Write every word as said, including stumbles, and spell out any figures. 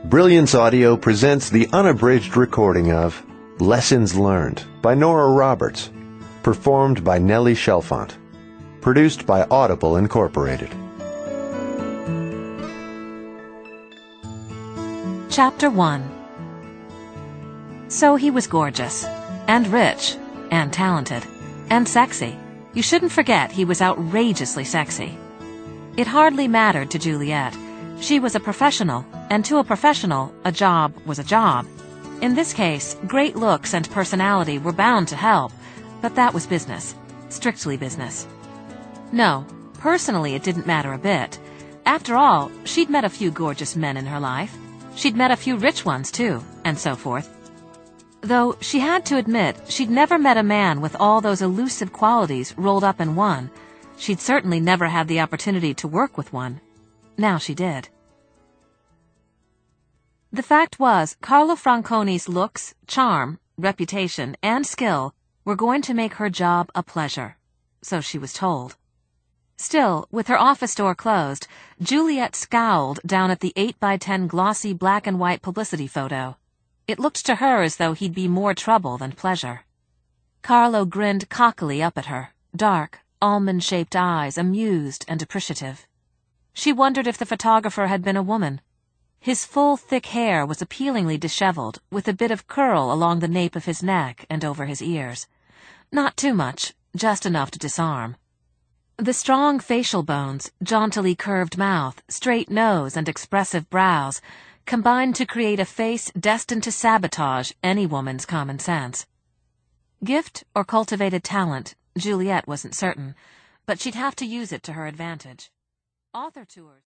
Brilliance Audio presents the unabridged recording of Lessons Learned by Nora Roberts, performed by Nellie Chalfant, produced by Audible Incorporated. Chapter one. So he was gorgeous, and rich, and talented, and sexy. You shouldn't forget he was outrageously sexy. It hardly mattered to Juliet. She was a professional, and to a professional, a job was a job. In this case, great looks and personality were bound to help, but that was business. Strictly business. No, personally it didn't matter a bit. After all, she'd met a few gorgeous men in her life. She'd met a few rich ones, too, and so forth. Though she had to admit she'd never met a man with all those elusive qualities rolled up in one. She'd certainly never had the opportunity to work with one. Now she did. The fact was, Carlo Franconi's looks, charm, reputation, and skill were going to make her job a pleasure. So she was told. Still, with her office door closed, Juliet scowled down at the eight by ten glossy black and white publicity photo. It looked to her as though he'd be more trouble than pleasure. Carlo grinned cockily up at her, dark, almond-shaped eyes, amused and appreciative. She wondered if the photographer had been a woman. His full, thick hair was appealingly disheveled, with a bit of curl along the nape of his neck and over his ears. Not too much, just enough to disarm. The strong facial bones, jauntily curved mouth, straight nose, and expressive brows combined to create a face destined to sabotage any woman's common sense. Gift or cultivated talent, Juliet wasn't certain, but she'd have to use it to her advantage. Author tours